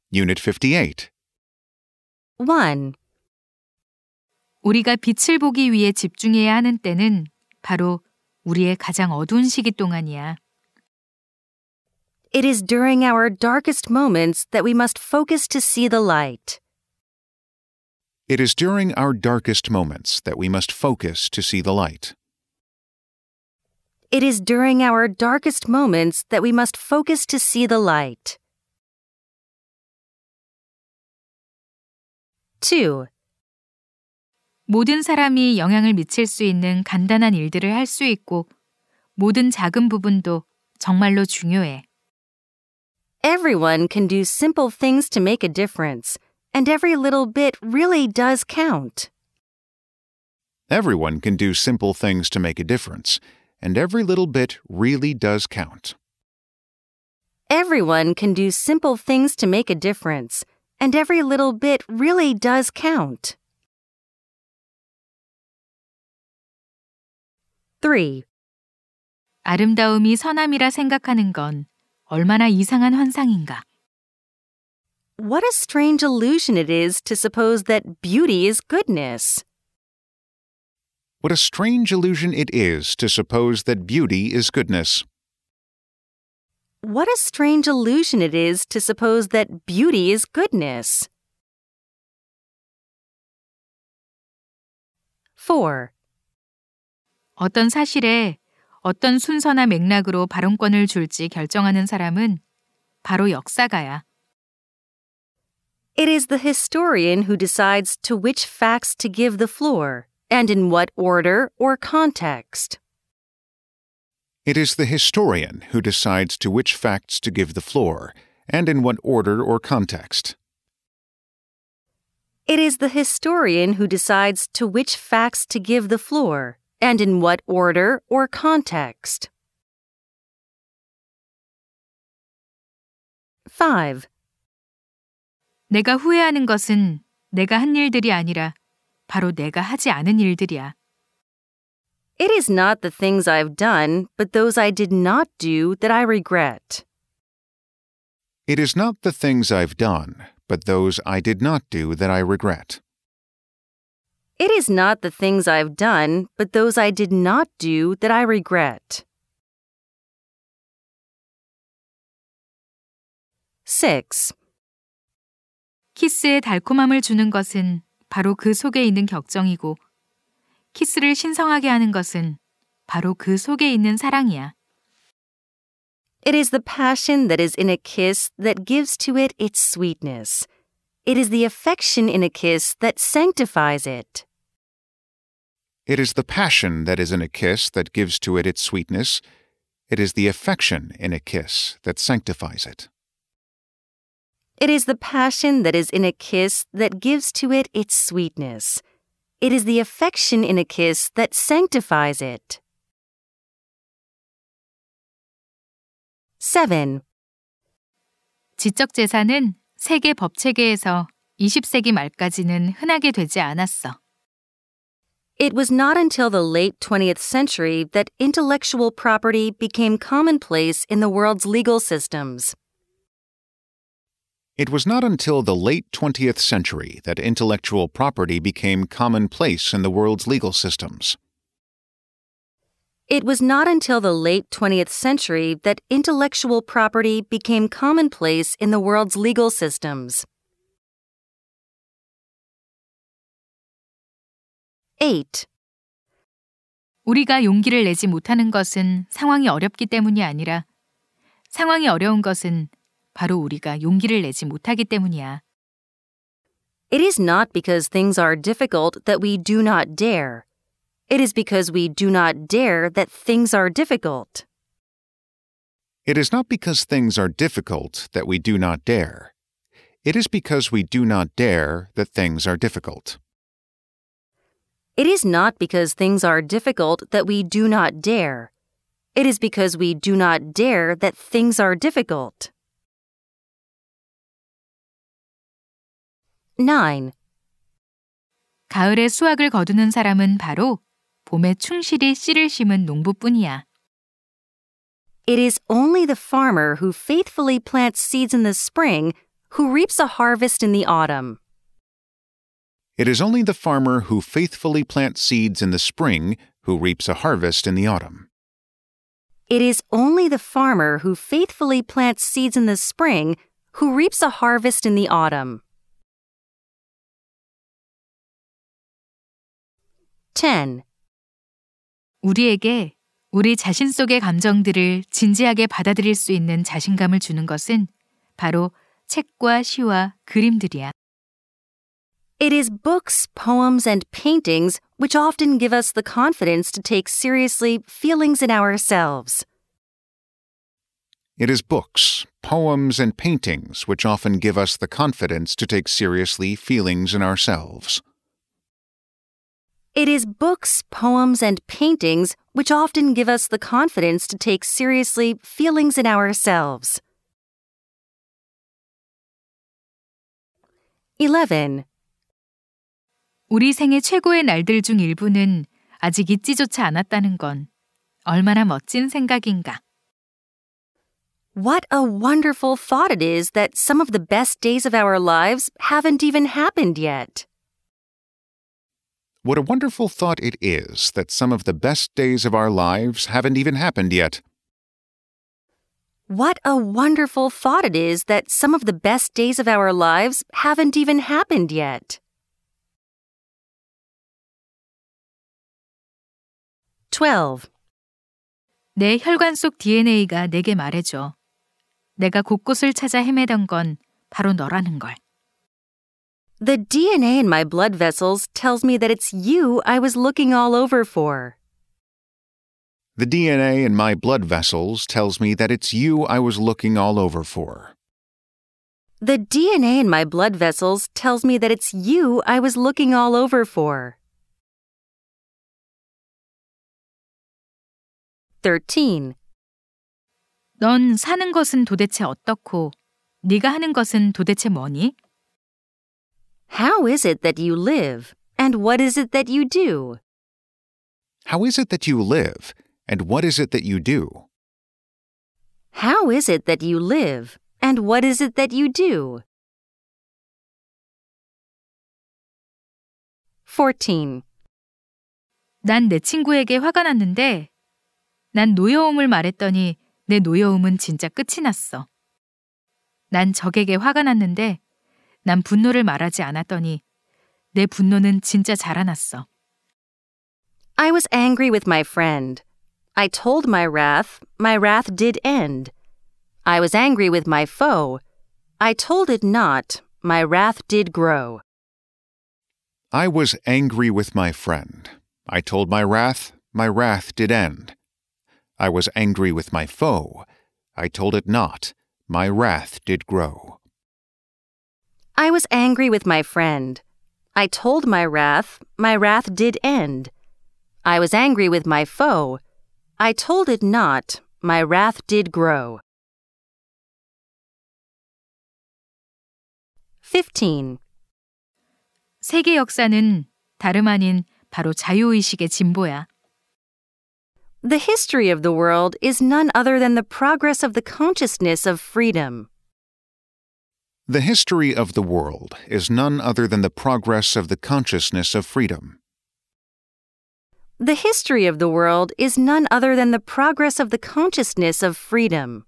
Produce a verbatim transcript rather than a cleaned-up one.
Unit fifty-eight. one. 우리가 빛을 보기 위해 집중해야 하는 때는 바로 우리의 가장 어두운 시기 동안이야. It is during our darkest moments that we must focus to see the light. It is during our darkest moments that we must focus to see the light. It is during our darkest moments that we must focus to see the light. two. 모든 사람이 영향을 미칠 수 있는 간단한 일들을 할 수 있고 모든 작은 부분도 정말로 중요해. Everyone can do simple things to make a difference, and every little bit really does count. Everyone can do simple things to make a difference, and every little bit really does count. Everyone can do simple things to make a difference, and every little bit really does count. three. 아름다움이 선함이라 생각하는 건 얼마나 이상한 환상인가. What a strange illusion it is to suppose that beauty is goodness. What a strange illusion it is to suppose that beauty is goodness. What a strange illusion it is to suppose that beauty is goodness. four. 어떤 사실에 어떤 순서나 맥락으로 발언권을 줄지 결정하는 사람은 바로 역사가야. It is the historian who decides to which facts to give the floor, and in what order or context. It is the historian who decides to which facts to give the floor, and in what order or context. It is the historian who decides to which facts to give the floor, and in what order or context. five. 내가 후회하는 것은 내가 한 일들이 아니라 바로 내가 하지 않은 일들이야. It is not the things I've done, but those I did not do that I regret. It is not the things I've done, but those I did not do that I regret. It is not the things I've done, but those I did not do that I regret. six. 키스에 달콤함을 주는 것은 바로 그 속에 있는 격정이고 키스를 신성하게 하는 것은 바로 그 속에 있는 사랑이야. It is the passion that is in a kiss that gives to it its sweetness. It is the affection in a kiss that sanctifies it. It is the passion that is in a kiss that gives to it its sweetness. It is the affection in a kiss that sanctifies it. It is the passion that is in a kiss that gives to it its sweetness. It is the affection in a kiss that sanctifies it. seven. 지적 재산은 세계 법체계에서 이십 세기 말까지는 흔하게 되지 않았어. It was not until the late twentieth century that intellectual property became commonplace in the world's legal systems. It was not until the late twentieth century that intellectual property became commonplace in the world's legal systems. It was not until the late twentieth century that intellectual property became commonplace in the world's legal systems. eight. 우리가 용기를 내지 못하는 것은 상황이 어렵기 때문이 아니라 상황이 어려운 것은 바로 우리가 용기를 내지 못하기 때문이야. It is not because things are difficult that we do not dare. It is because we do not dare that things are difficult. It is not because things are difficult that we do not dare. It is because we do not dare that things are difficult. It is not because things are difficult that we do not dare. It is because we do not dare that things are difficult. nine. 가을에 수확을 거두는 사람은 바로 봄에 충실히 씨를 심은 농부뿐이야. It is only the farmer who faithfully plants seeds in the spring who reaps a harvest in the autumn. It is only the farmer who faithfully plants seeds in the spring who reaps a harvest in the autumn. It is only the farmer who faithfully plants seeds in the spring who reaps a harvest in the autumn. ten. 우리에게 우리 자신 속의 감정들을 진지하게 받아들일 수 있는 자신감을 주는 것은 바로 책과 시와 그림들이야. It is books, poems, and paintings which often give us the confidence to take seriously feelings in ourselves. It is books, poems, and paintings which often give us the confidence to take seriously feelings in ourselves. It is books, poems, and paintings which often give us the confidence to take seriously feelings in ourselves. eleven. 우리 생애 최고의 날들 중 일부는 아직 잊지조차 않았다는 건 얼마나 멋진 생각인가. What a wonderful thought it is that some of the best days of our lives haven't even happened yet. What a wonderful thought it is that some of the best days of our lives haven't even happened yet. What a wonderful thought it is that some of the best days of our lives haven't even happened yet. twelve. 내 혈관 속 디엔에이가 내게 말해줘. 내가 곳곳을 찾아 헤매던 건 바로 너라는 걸. The D N A in my blood vessels tells me that it's you I was looking all over for. The D N A in my blood vessels tells me that it's you I was looking all over for. The D N A in my blood vessels tells me that it's you I was looking all over for. thirteen. 넌 사는 것은 도대체 어떻고 네가 하는 것은 도대체 뭐니? How is it that you live, and what is it that you do? How is it that you live, and what is it that you do? How is it that you live, and what is it that you do? fourteen. 난 내 친구에게 화가 났는데 난 노여움을 말했더니 내 노여움은 진짜 끝이 났어. 난 적에게 화가 났는데 난 분노를 말하지 않았더니 내 분노는 진짜 자라났어. I was angry with my friend. I told my wrath, my wrath did end. I was angry with my foe. I told it not, my wrath did grow. I was angry with my friend. I told my wrath, my wrath did end. I was angry with my foe. I told it not, my wrath did grow. I was angry with my friend. I told my wrath, my wrath did end. I was angry with my foe. I told it not, my wrath did grow. fifteen. 세계 역사는 다름 아닌 바로 자유의식의 진보야. The history of the world is none other than the progress of the consciousness of freedom. The history of the world is none other than the progress of the consciousness of freedom. The history of the world is none other than the progress of the consciousness of freedom.